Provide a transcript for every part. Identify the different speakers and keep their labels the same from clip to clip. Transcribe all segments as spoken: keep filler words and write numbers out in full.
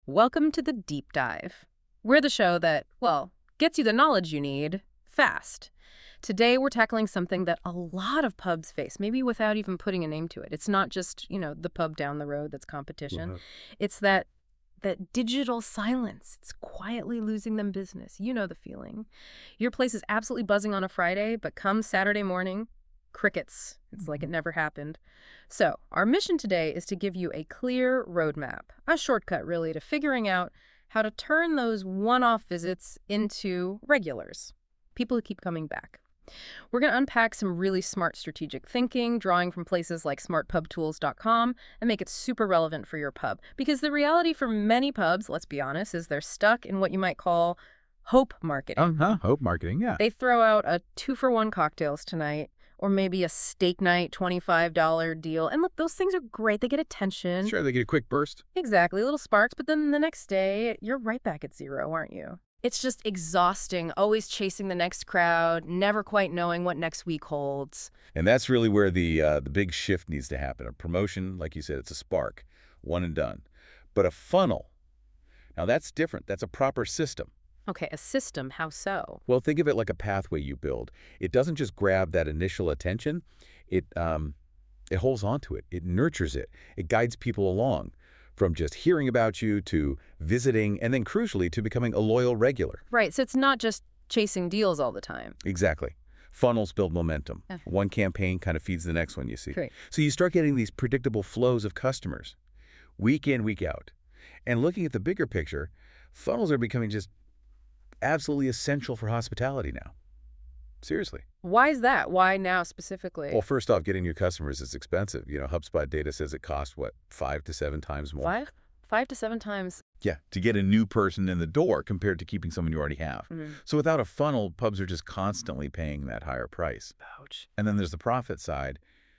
Speaker 1: Welcome to the Deep Dive. We're the show that, well, gets you the knowledge you need fast. Today, we're tackling something that a lot of pubs face, maybe without even putting a name to it. It's not just, you know, the pub down the road that's competition.
Speaker 2: Wow.
Speaker 1: It's that that digital silence. It's quietly losing them business. You know the feeling. Your place is absolutely buzzing on a Friday, but come Saturday morning, crickets. It's like it never happened. So our mission today is to give you a clear roadmap, a shortcut really, to figuring out how to turn those one-off visits into regulars, people who keep coming back. We're going to unpack some really smart strategic thinking, drawing from places like smart pub tools dot com, and make it super relevant for your pub. Because the reality for many pubs, let's be honest, is they're stuck in what you might call hope marketing.
Speaker 2: Uh-huh. Hope marketing, yeah.
Speaker 1: They throw out a two-for-one cocktails tonight, or maybe a steak night twenty-five dollar deal. And look, those things are great. They get attention.
Speaker 2: Sure, they get a quick burst.
Speaker 1: Exactly, little sparks. But then the next day, you're right back at zero, aren't you? It's just exhausting, always chasing the next crowd, never quite knowing what next week holds.
Speaker 3: And that's really where the uh, the big shift needs to happen. A promotion, like you said, it's a spark, one and done. But a funnel, now that's different. That's a proper system.
Speaker 1: Okay, a system, how so?
Speaker 3: Well, think of it like a pathway you build. It doesn't just grab that initial attention. It um, it holds on to it. It nurtures it. It guides people along, from just hearing about you to visiting, and then crucially to becoming a loyal regular.
Speaker 1: Right, so it's not just chasing deals all the time.
Speaker 3: Exactly. Funnels build momentum.
Speaker 1: Yeah.
Speaker 3: One campaign kind of feeds the next one, you see.
Speaker 1: Great.
Speaker 3: So you start getting these predictable flows of customers, week in, week out. And looking at the bigger picture, funnels are becoming just absolutely essential for hospitality now. Seriously.
Speaker 1: Why is that? Why now specifically?
Speaker 3: Well, first off, getting new customers is expensive. You know, HubSpot data says it costs, what, five to seven times more?
Speaker 1: Five? Five to seven times.
Speaker 3: Yeah, to get a new person in the door compared to keeping someone you already have.
Speaker 1: Mm.
Speaker 3: So without a funnel, pubs are just constantly paying that higher price.
Speaker 1: Ouch.
Speaker 3: And then there's the profit side.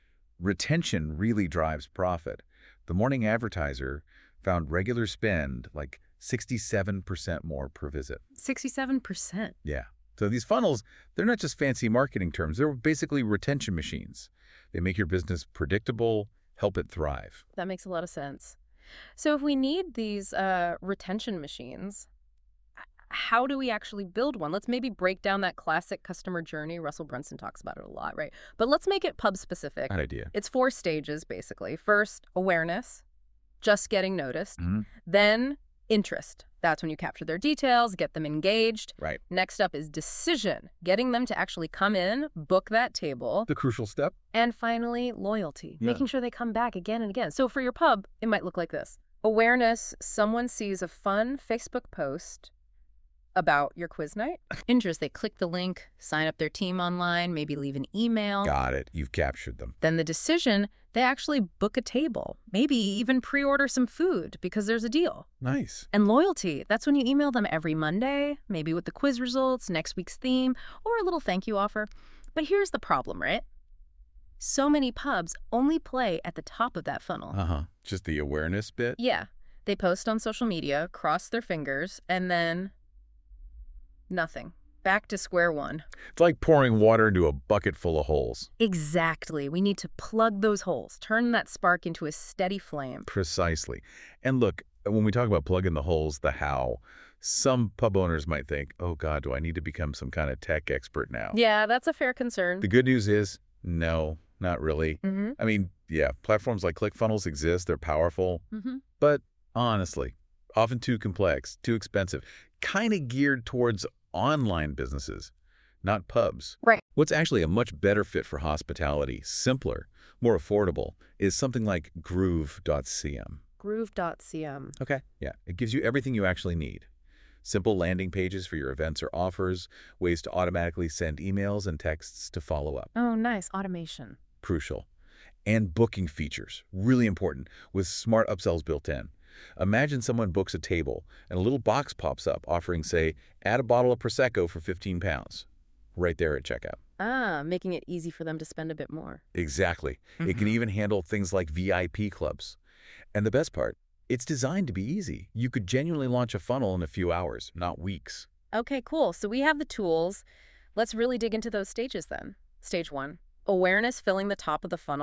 Speaker 3: Retention really drives profit. The Morning Advertiser found regular spend like sixty-seven percent more per visit.
Speaker 1: sixty-seven percent.
Speaker 3: Yeah. So these funnels, they're not just fancy marketing terms. They're basically retention machines. They make your business predictable, help it thrive.
Speaker 1: That makes a lot of sense. So if we need these uh, retention machines, h- how do we actually build one? Let's maybe break down that classic customer journey. Russell Brunson talks about it a lot, right? But let's make it pub specific.
Speaker 3: That idea.
Speaker 1: It's four stages, basically. First, awareness, just getting noticed.
Speaker 3: Mhm.
Speaker 1: Then interest. That's when you capture their details, get them engaged.
Speaker 3: Right.
Speaker 1: Next up is decision, getting them to actually come in, book that table.
Speaker 3: The crucial step.
Speaker 1: And finally, loyalty,
Speaker 3: Yeah.
Speaker 1: making sure they come back again and again. So for your pub, it might look like this. Awareness, someone sees a fun Facebook post about your quiz night. Interest, they click the link, sign up their team online, maybe leave an email.
Speaker 3: Got it. You've captured them.
Speaker 1: Then the decision, they actually book a table, maybe even pre-order some food because there's a deal.
Speaker 3: Nice.
Speaker 1: And loyalty, that's when you email them every Monday, maybe with the quiz results, next week's theme, or a little thank you offer. But here's the problem, right? So many pubs only play at the top of that funnel.
Speaker 3: Uh-huh. Just the awareness bit?
Speaker 1: Yeah, they post on social media, cross their fingers, and then nothing. Back to square one.
Speaker 3: It's like pouring water into a bucket full of holes.
Speaker 1: Exactly. We need to plug those holes, turn that spark into a steady flame.
Speaker 3: Precisely. And look, when we talk about plugging the holes, the how, some pub owners might think, oh God, do I need to become some kind of tech expert now?
Speaker 1: Yeah, that's a fair concern.
Speaker 3: The good news is, no, not really.
Speaker 1: Mm-hmm.
Speaker 3: I mean, yeah, platforms like ClickFunnels exist. They're powerful.
Speaker 1: Mm-hmm.
Speaker 3: But honestly, often too complex, too expensive, kind of geared towards online businesses, not pubs.
Speaker 1: Right.
Speaker 3: What's actually a much better fit for hospitality, simpler, more affordable, is something like groove dot c m.
Speaker 1: groove dot c m.
Speaker 3: Okay. Yeah, it gives you everything you actually need. Simple landing pages for your events or offers, ways to automatically send emails and texts to follow up.
Speaker 1: Oh, nice. Automation.
Speaker 3: Crucial. And booking features, really important, with smart upsells built in. Imagine someone books a table and a little box pops up offering, say, add a bottle of Prosecco for fifteen pounds, right there at checkout.
Speaker 1: Ah, making it easy for them to spend a bit more.
Speaker 3: Exactly. It can even handle things like V I P clubs. And the best part, it's designed to be easy. You could genuinely launch a funnel in a few hours, not weeks.
Speaker 1: Okay, cool. So we have the tools. Let's really dig into those stages then. Stage one, awareness filling the top of the funnel.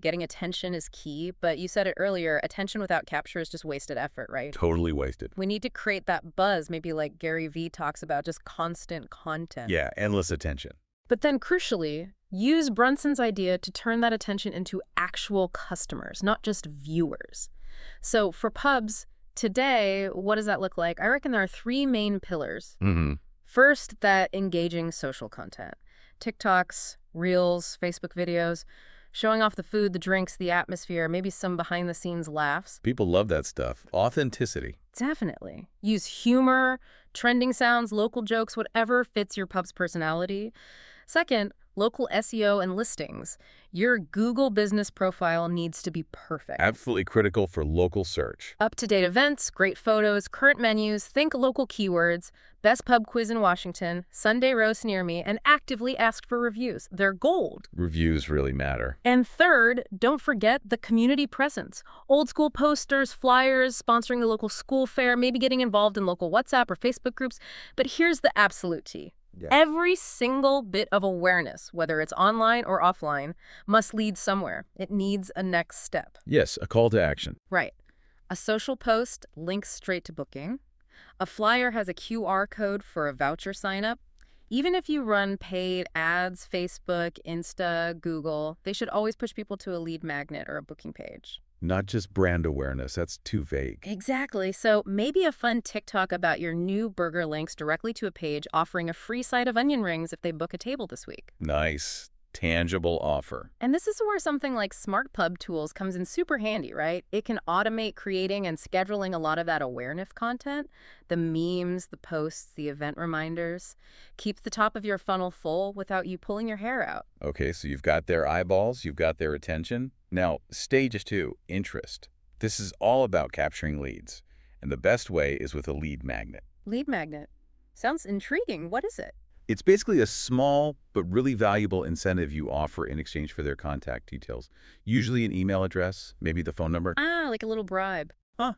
Speaker 1: Getting attention is key, but you said it earlier, attention without capture is just wasted effort, right?
Speaker 3: Totally wasted.
Speaker 1: We need to create that buzz, maybe like Gary Vee talks about, just constant content.
Speaker 3: Yeah, endless attention.
Speaker 1: But then crucially, use Brunson's idea to turn that attention into actual customers, not just viewers. So for pubs, today, what does that look like? I reckon there are three main pillars.
Speaker 3: Mm-hmm.
Speaker 1: First, that engaging social content. TikToks, Reels, Facebook videos, showing off the food, the drinks, the atmosphere, maybe some behind-the-scenes laughs.
Speaker 3: People love that stuff. Authenticity.
Speaker 1: Definitely. Use humor, trending sounds, local jokes, whatever fits your pub's personality. Second, local S E O and listings. Your Google business profile needs to be perfect.
Speaker 3: Absolutely critical for local search.
Speaker 1: Up-to-date events, great photos, current menus, think local keywords, best pub quiz in Washington, Sunday roast near me, and actively ask for reviews. They're gold.
Speaker 3: Reviews really matter.
Speaker 1: And third, don't forget the community presence. Old school posters, flyers, sponsoring the local school fair, maybe getting involved in local WhatsApp or Facebook groups. But here's the absolute tea. Yeah. Every single bit of awareness, whether it's online or offline, must lead somewhere. It needs a next step.
Speaker 3: Yes, a call to action.
Speaker 1: Right. A social post links straight to booking. A flyer has a Q R code for a voucher sign-up. Even if you run paid ads, Facebook, Insta, Google, they should always push people to a lead magnet or a booking page.
Speaker 3: Not just brand awareness. That's too vague.
Speaker 1: Exactly. So maybe a fun TikTok about your new burger links directly to a page offering a free side of onion rings if they book a table this week.
Speaker 3: Nice. Tangible offer.
Speaker 1: And this is where something like Smart Pub Tools comes in super handy, right? It can automate creating and scheduling a lot of that awareness content, the memes, the posts, the event reminders. Keep the top of your funnel full without you pulling your hair out.
Speaker 3: Okay, so you've got their eyeballs, you've got their attention. Now, stage two, interest. This is all about capturing leads, and the best way is with a lead magnet.
Speaker 1: Lead magnet. Sounds intriguing. What is it?
Speaker 3: It's basically a small but really valuable incentive you offer in exchange for their contact details. Usually an email address, maybe the phone number.
Speaker 1: Ah, like a little bribe.
Speaker 3: Huh.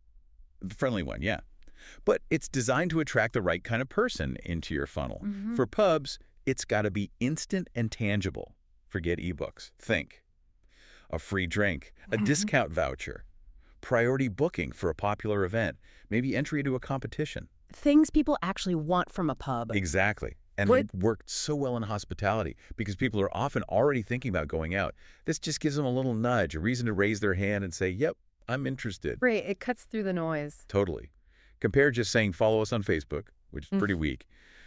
Speaker 3: The friendly one, yeah. But it's designed to attract the right kind of person into your funnel.
Speaker 1: Mm-hmm.
Speaker 3: For pubs, it's got to be instant and tangible. Forget ebooks. Think. A free drink, a discount voucher, priority booking for a popular event, maybe entry into a competition.
Speaker 1: Things people actually want from a pub.
Speaker 3: Exactly. And
Speaker 1: What?
Speaker 3: it worked so well in hospitality because people are often already thinking about going out. This just gives them a little nudge, a reason to raise their hand and say, yep, I'm interested.
Speaker 1: Right, it cuts through the noise.
Speaker 3: Totally. Compare just saying follow us on Facebook, which is pretty weak,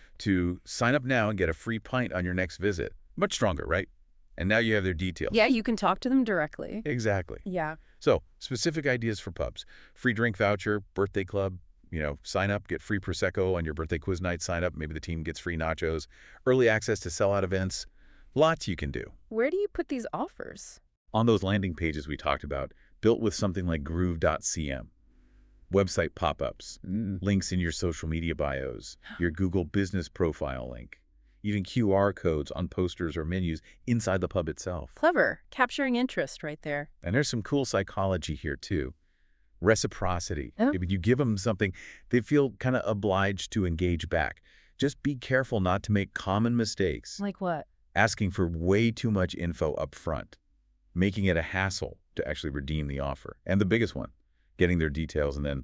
Speaker 3: to sign up now and get a free pint on your next visit. Much stronger, right? And now you have their details.
Speaker 1: Yeah, you can talk to them directly.
Speaker 3: Exactly.
Speaker 1: Yeah.
Speaker 3: So, specific ideas for pubs. Free drink voucher, birthday club, you know, sign up, get free Prosecco on your birthday quiz night, sign up, maybe the team gets free nachos, early access to sellout events. Lots you can do.
Speaker 1: Where do you put these offers?
Speaker 3: On those landing pages we talked about, built with something like groove dot c m. Website pop-ups,
Speaker 2: Mm.
Speaker 3: links in your social media bios, your Google business profile link, even Q R codes on posters or menus inside the pub itself.
Speaker 1: Clever. Capturing interest right there.
Speaker 3: And there's some cool psychology here, too. Reciprocity.
Speaker 1: Oh.
Speaker 3: If you give them something, they feel kind of obliged to engage back. Just be careful not to make common mistakes.
Speaker 1: Like what?
Speaker 3: Asking for way too much info up front. Making it a hassle to actually redeem the offer. And the biggest one, getting their details and then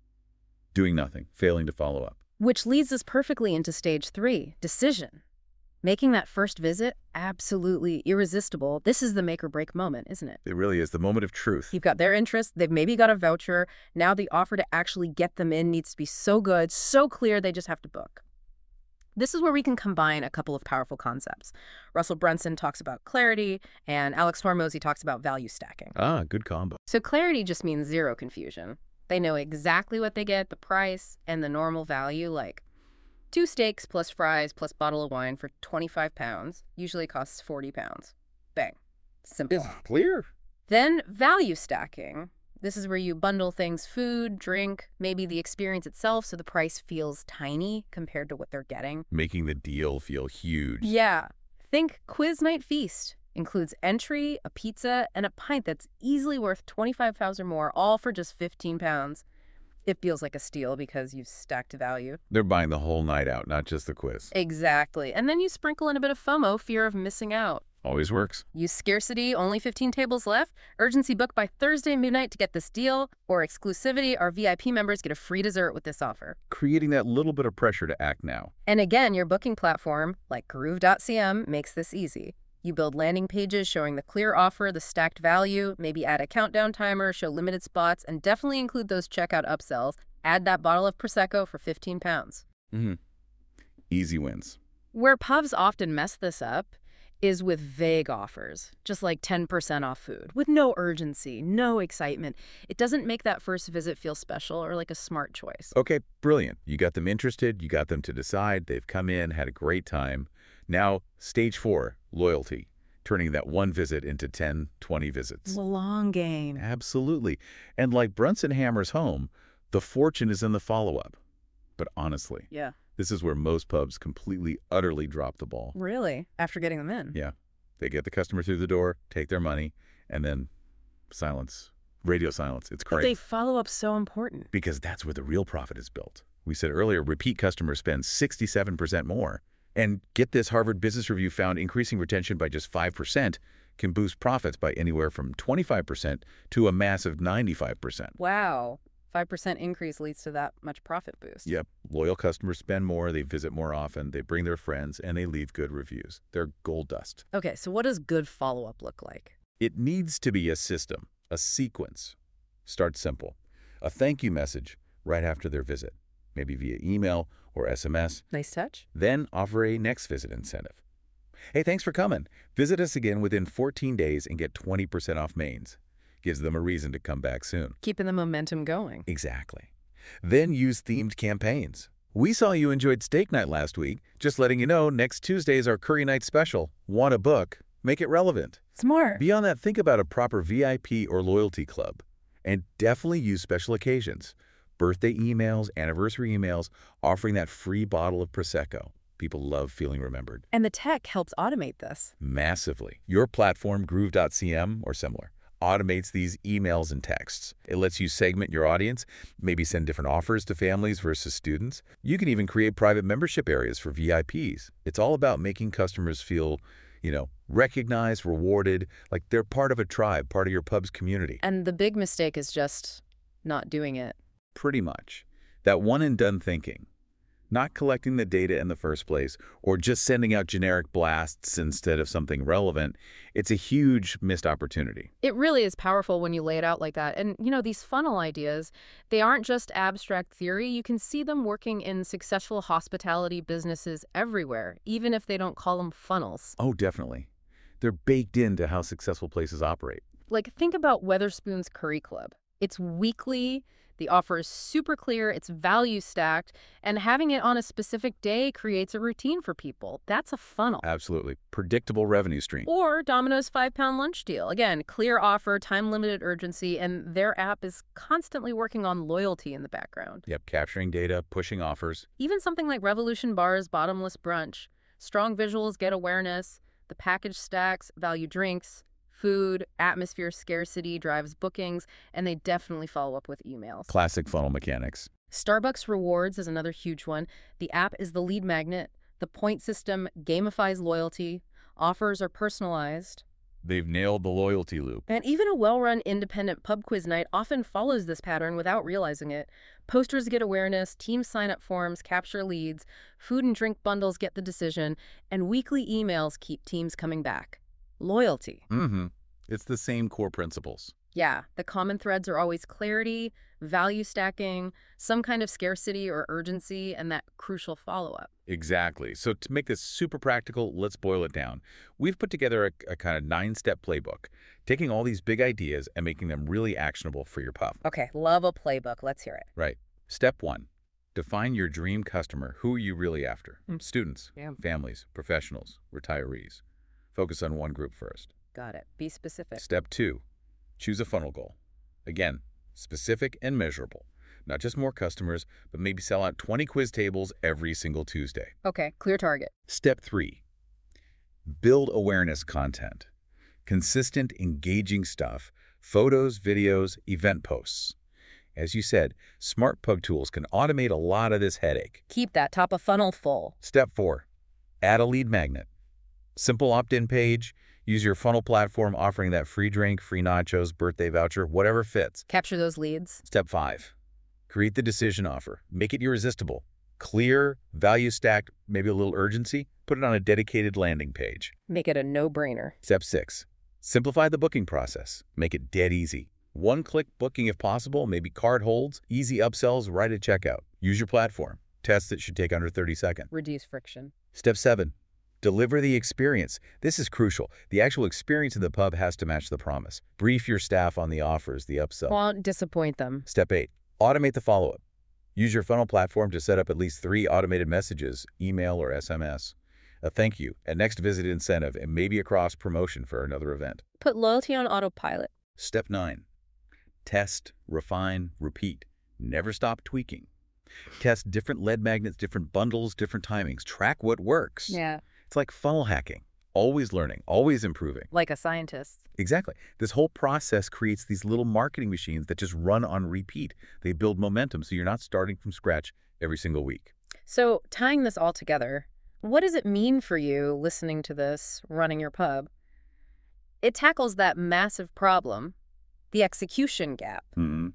Speaker 3: doing nothing, failing to follow up.
Speaker 1: Which leads us perfectly into stage three, decision. Making that first visit absolutely irresistible. This is the make or break moment, isn't it?
Speaker 3: It really is the moment of truth.
Speaker 1: You've got their interest, they've maybe got a voucher. Now the offer to actually get them in needs to be so good, so clear, they just have to book. This is where we can combine a couple of powerful concepts. Russell Brunson talks about clarity, and Alex Hormozy talks about value stacking.
Speaker 3: Ah, good combo.
Speaker 1: So clarity just means zero confusion. They know exactly what they get, the price, and the normal value, like two steaks plus fries plus bottle of wine for twenty-five pounds usually costs forty pounds. Bang. Simple.
Speaker 3: It's clear.
Speaker 1: Then value stacking. This is where you bundle things, food, drink, maybe the experience itself, so the price feels tiny compared to what they're getting.
Speaker 3: Making the deal feel huge.
Speaker 1: Yeah. Think quiz night feast. Includes entry, a pizza, and a pint that's easily worth twenty-five pounds or more, all for just fifteen pounds. It feels like a steal because you've stacked value.
Speaker 3: They're buying the whole night out, not just the quiz.
Speaker 1: Exactly. And then you sprinkle in a bit of FOMO, fear of missing out.
Speaker 3: Always works.
Speaker 1: Use scarcity, only fifteen tables left. Urgency book by Thursday midnight to get this deal. Or exclusivity, our V I P members get a free dessert with this offer.
Speaker 3: Creating that little bit of pressure to act now.
Speaker 1: And again, your booking platform, like Groove dot c m, makes this easy. You build landing pages showing the clear offer, the stacked value, maybe add a countdown timer, show limited spots, and definitely include those checkout upsells. Add that bottle of Prosecco for fifteen pounds.
Speaker 3: Mm-hmm. Easy wins.
Speaker 1: Where pubs often mess this up is with vague offers, just like ten percent off food, with no urgency, no excitement. It doesn't make that first visit feel special or like a smart choice.
Speaker 3: Okay, brilliant. You got them interested. You got them to decide. They've come in, had a great time. Now, stage four, loyalty, turning that one visit into ten, twenty visits.
Speaker 1: The long game.
Speaker 3: Absolutely. And like Brunson Hammers home, the fortune is in the follow-up. But honestly,
Speaker 1: Yeah.
Speaker 3: this is where most pubs completely, utterly drop the ball.
Speaker 1: Really? After getting them in?
Speaker 3: Yeah. They get the customer through the door, take their money, and then silence. Radio silence. It's
Speaker 1: But
Speaker 3: crazy.
Speaker 1: they follow up so important.
Speaker 3: Because that's where the real profit is built. We said earlier, repeat customers spend sixty-seven percent more. And get this, Harvard Business Review found increasing retention by just five percent can boost profits by anywhere from twenty-five percent to a massive ninety-five percent.
Speaker 1: Wow. five percent increase leads to that much profit boost.
Speaker 3: Yep. Loyal customers spend more, they visit more often, they bring their friends, and they leave good reviews. They're gold dust.
Speaker 1: Okay, so what does good follow-up look like?
Speaker 3: It needs to be a system, a sequence. Start simple. A thank you message right after their visit, maybe via email or S M S.
Speaker 1: Nice touch.
Speaker 3: Then offer a next visit incentive. Hey, thanks for coming. Visit us again within fourteen days and get twenty percent off mains. Gives them a reason to come back soon.
Speaker 1: Keeping the momentum going.
Speaker 3: Exactly. Then use themed campaigns. We saw you enjoyed steak night last week. Just letting you know, next Tuesday is our curry night special. Want a book? Make it relevant.
Speaker 1: Smart.
Speaker 3: Beyond that, think about a proper V I P or loyalty club. And definitely use special occasions. Birthday emails, anniversary emails, offering that free bottle of Prosecco. People love feeling remembered.
Speaker 1: And the tech helps automate this.
Speaker 3: Massively. Your platform, Groove dot c m or similar, automates these emails and texts. It lets you segment your audience, maybe send different offers to families versus students. You can even create private membership areas for V I Ps. It's all about making customers feel, you know, recognized, rewarded, like they're part of a tribe, part of your pub's community.
Speaker 1: And the big mistake is just not doing it.
Speaker 3: Pretty much. That one and done thinking. Not collecting the data in the first place, or just sending out generic blasts instead of something relevant. It's a huge missed opportunity.
Speaker 1: It really is powerful when you lay it out like that. And, you know, these funnel ideas, they aren't just abstract theory. You can see them working in successful hospitality businesses everywhere, even if they don't call them funnels.
Speaker 3: Oh, definitely. They're baked into how successful places operate.
Speaker 1: Like, think about Weatherspoon's Curry Club. It's weekly. The offer is super clear, it's value stacked, and having it on a specific day creates a routine for people. That's a funnel.
Speaker 3: Absolutely. Predictable revenue stream.
Speaker 1: Or Domino's five-pound lunch deal. Again, clear offer, time-limited urgency, and their app is constantly working on loyalty in the background.
Speaker 3: Yep, capturing data, pushing offers.
Speaker 1: Even something like Revolution Bar's Bottomless Brunch. Strong visuals get awareness, the package stacks, value drinks, food, atmosphere scarcity drives bookings, and they definitely follow up with emails.
Speaker 3: Classic funnel mechanics.
Speaker 1: Starbucks Rewards is another huge one. The app is the lead magnet. The point system gamifies loyalty. Offers are personalized.
Speaker 3: They've nailed the loyalty loop.
Speaker 1: And even a well-run independent pub quiz night often follows this pattern without realizing it. Posters get awareness, team sign-up forms capture leads, food and drink bundles get the decision, and weekly emails keep teams coming back. Loyalty.
Speaker 3: Mm-hmm. It's the same core principles.
Speaker 1: Yeah, the common threads are always clarity, value stacking, some kind of scarcity or urgency, and that crucial follow-up.
Speaker 3: Exactly. So to make this super practical, let's boil it down. We've put together a, a kind of nine-step playbook, taking all these big ideas and making them really actionable for your pub.
Speaker 1: Okay, love a playbook. Let's hear it.
Speaker 3: Right. Step one, define your dream customer. Who are you really after?
Speaker 1: Mm.
Speaker 3: Students,
Speaker 1: Yeah.
Speaker 3: families, professionals, retirees. Focus on one group first.
Speaker 1: Got it. Be specific.
Speaker 3: Step two, choose a funnel goal. Again, specific and measurable. Not just more customers, but maybe sell out twenty quiz tables every single Tuesday.
Speaker 1: Okay, clear target.
Speaker 3: Step three, build awareness content. Consistent, engaging stuff, photos, videos, event posts. As you said, smart pub tools can automate a lot of this headache.
Speaker 1: Keep that top of funnel full.
Speaker 3: Step four, add a lead magnet. Simple opt-in page. Use your funnel platform offering that free drink, free nachos, birthday voucher, whatever fits.
Speaker 1: Capture those leads.
Speaker 3: Step five, create the decision offer. Make it irresistible. Clear, value-stacked, maybe a little urgency. Put it on a dedicated landing page.
Speaker 1: Make it a no-brainer.
Speaker 3: Step six, simplify the booking process. Make it dead easy. One-click booking if possible, maybe card holds, easy upsells right at checkout. Use your platform. Tests that should take under thirty seconds.
Speaker 1: Reduce friction.
Speaker 3: Step seven, deliver the experience. This is crucial. The actual experience in the pub has to match the promise. Brief your staff on the offers, the upsell.
Speaker 1: Won't disappoint them.
Speaker 3: Step eight, automate the follow-up. Use your funnel platform to set up at least three automated messages, email or S M S. A thank you, a next visit incentive, and maybe a cross-promotion for another event.
Speaker 1: Put loyalty on autopilot.
Speaker 3: Step nine, test, refine, repeat. Never stop tweaking. Test different lead magnets, different bundles, different timings. Track what works.
Speaker 1: Yeah.
Speaker 3: It's like funnel hacking. Always learning, always improving.
Speaker 1: Like a scientist.
Speaker 3: Exactly. This whole process creates these little marketing machines that just run on repeat. They build momentum, so you're not starting from scratch every single week.
Speaker 1: So tying this all together, what does it mean for you listening to this, running your pub? It tackles that massive problem, the execution gap.
Speaker 3: Mm-hmm.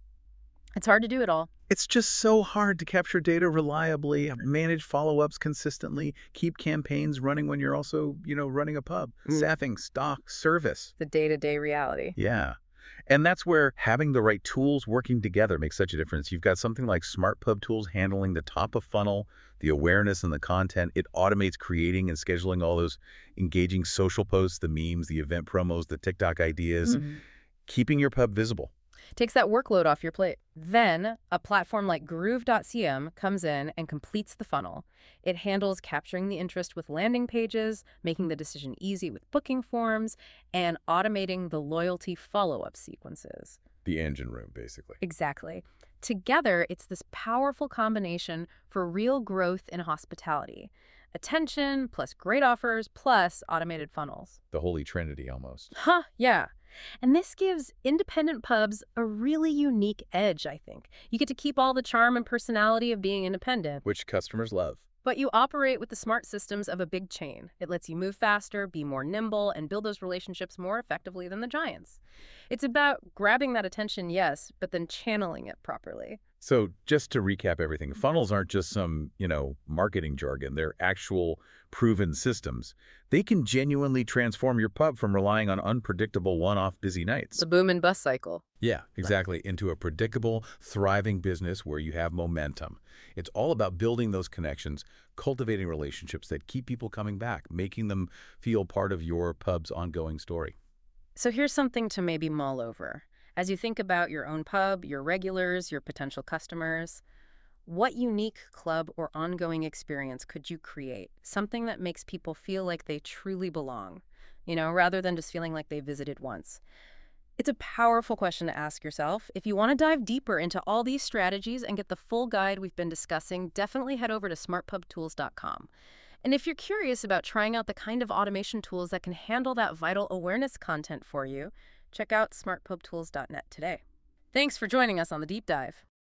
Speaker 1: It's hard to do it all.
Speaker 2: It's just so hard to capture data reliably, manage follow-ups consistently, keep campaigns running when you're also, you know, running a pub.
Speaker 1: Mm.
Speaker 2: Staffing, stock, service.
Speaker 1: The day-to-day reality.
Speaker 3: Yeah. And that's where having the right tools working together makes such a difference. You've got something like Smart Pub Tools handling the top of funnel, the awareness and the content. It automates creating and scheduling all those engaging social posts, the memes, the event promos, the TikTok ideas,
Speaker 1: Mm-hmm.
Speaker 3: keeping your pub visible.
Speaker 1: Takes that workload off your plate. Then a platform like Groove dot c m comes in and completes the funnel. It handles capturing the interest with landing pages, making the decision easy with booking forms, and automating the loyalty follow-up sequences.
Speaker 3: The engine room, basically.
Speaker 1: Exactly. Together, it's this powerful combination for real growth in hospitality. Attention, plus great offers, plus automated funnels.
Speaker 3: The holy trinity, almost.
Speaker 1: Huh, yeah. And this gives independent pubs a really unique edge, I think. You get to keep all the charm and personality of being independent,
Speaker 3: Which customers love.
Speaker 1: but you operate with the smart systems of a big chain. It lets you move faster, be more nimble, and build those relationships more effectively than the giants. It's about grabbing that attention, yes, but then channeling it properly.
Speaker 3: So just to recap everything, funnels aren't just some, you know, marketing jargon. They're actual proven systems. They can genuinely transform your pub from relying on unpredictable one-off busy nights.
Speaker 1: The boom and bust cycle.
Speaker 3: Yeah, exactly. Into a predictable, thriving business where you have momentum. It's all about building those connections, cultivating relationships that keep people coming back, making them feel part of your pub's ongoing story.
Speaker 1: So here's something to maybe mull over. As you think about your own pub, your regulars, your potential customers, what unique club or ongoing experience could you create? Something that makes people feel like they truly belong, you know, rather than just feeling like they visited once. It's a powerful question to ask yourself. If you want to dive deeper into all these strategies and get the full guide we've been discussing, definitely head over to smart pub tools dot com. And if you're curious about trying out the kind of automation tools that can handle that vital awareness content for you, check out smart pub tools dot net today. Thanks for joining us on the Deep Dive.